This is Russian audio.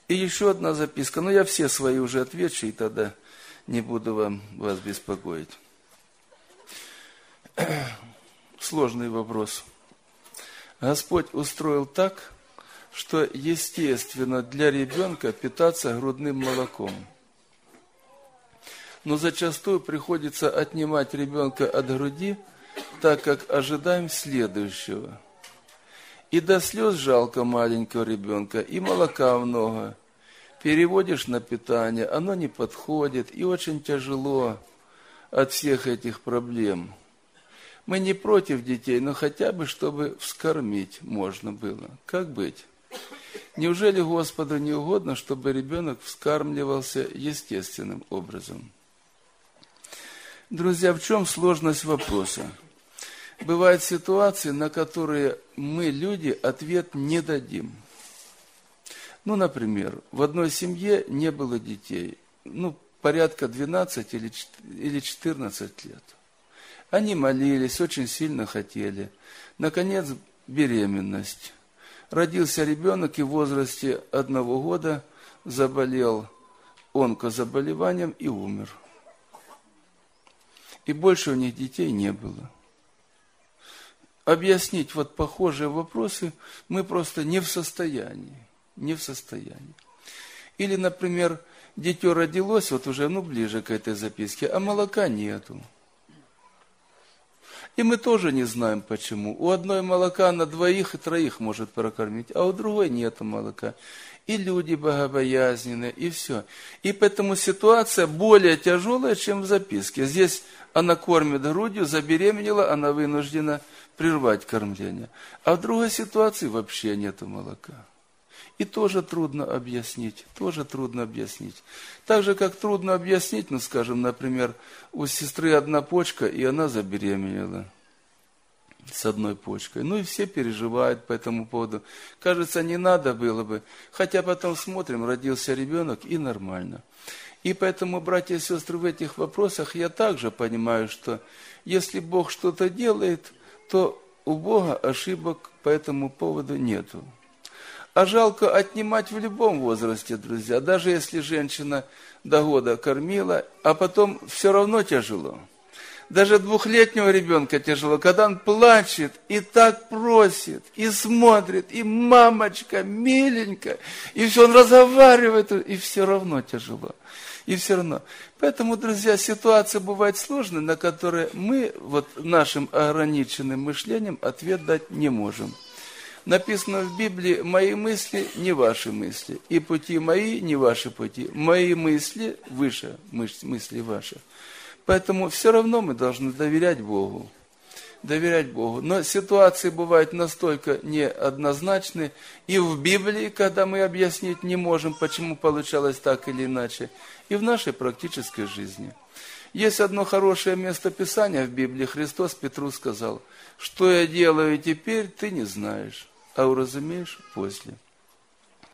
И еще одна записка. Но я все свои уже отвечу, и тогда не буду вас беспокоить. Сложный вопрос. Господь устроил так, что естественно для ребенка питаться грудным молоком. Но зачастую приходится отнимать ребенка от груди, так как ожидаем следующего. И до слез жалко маленького ребенка, и молока много. Переводишь на питание, оно не подходит, и очень тяжело от всех этих проблем. Мы не против детей, но хотя бы, чтобы вскормить можно было. Как быть? Неужели Господу не угодно, чтобы ребенок вскармливался естественным образом? Друзья, в чем сложность вопроса? Бывают ситуации, на которые мы, люди, ответ не дадим. Например, в одной семье не было детей, порядка 12 или 14 лет. Они молились, очень сильно хотели. Наконец, беременность. Родился ребенок и в возрасте 1 года заболел онкозаболеванием и умер. И больше у них детей не было. Объяснить похожие вопросы мы просто не в состоянии. Или, например, дитё родилось, уже ближе к этой записке, а молока нету. И мы тоже не знаем почему. У одной молока на 2 и 3 может прокормить, а у другой нету молока. И люди богобоязненные, и все. И поэтому ситуация более тяжелая, чем в записке. Здесь она кормит грудью, забеременела, она вынуждена прервать кормление. А в другой ситуации вообще нету молока. И тоже трудно объяснить. Так же, как трудно объяснить, например, у сестры 1 почка, и она забеременела с 1 почкой. И все переживают по этому поводу. Кажется, не надо было бы. Хотя потом смотрим, родился ребенок, и нормально. И поэтому, братья и сестры, в этих вопросах я также понимаю, что если Бог что-то делает, то у Бога ошибок по этому поводу нету. А жалко отнимать в любом возрасте, друзья. Даже если женщина до года кормила, а потом все равно тяжело. Даже 2-летнего ребенка тяжело, когда он плачет и так просит, и смотрит, и мамочка, миленькая, и все, он разговаривает, и все равно тяжело. И все равно. Поэтому, друзья, ситуации бывают сложные, на которые мы нашим ограниченным мышлением ответ дать не можем. Написано в Библии: «Мои мысли не ваши мысли, и пути мои не ваши пути. Мои мысли выше мысли ваши». Поэтому все равно мы должны доверять Богу. Но ситуации бывают настолько неоднозначны. И в Библии, когда мы объяснить не можем, почему получалось так или иначе, и в нашей практической жизни. Есть одно хорошее место Писания в Библии. Христос Петру сказал: «Что я делаю теперь, ты не знаешь, а уразумеешь после».